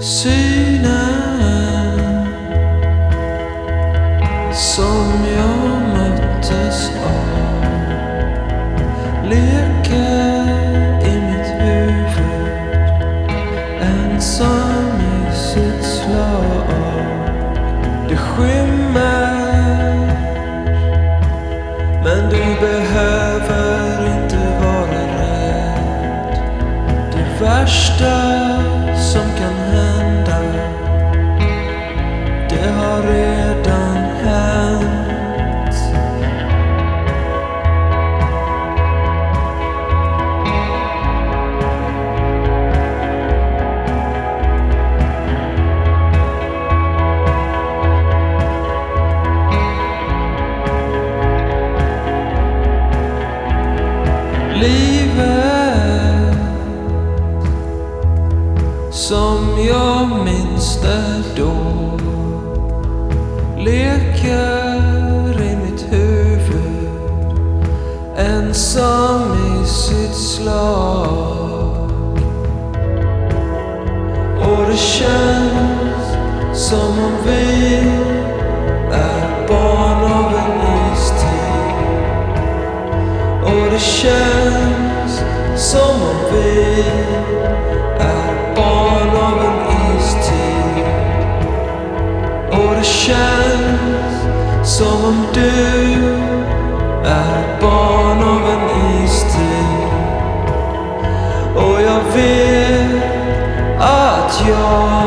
synen som jag möttes av leker i mitt huvud, ensam i sitt slag. Det skymmer, men du behöver inte vara rädd. Det värsta som kan hända, det har redan hänt. Livet som jag minns det då leker i mitt huvud, ensam i sitt slag. Och det känns som om vi är barn av en istid. Och det känns som om vi är barn av en istid. Och det känns som om du är barn av en istid. Och jag vet att jag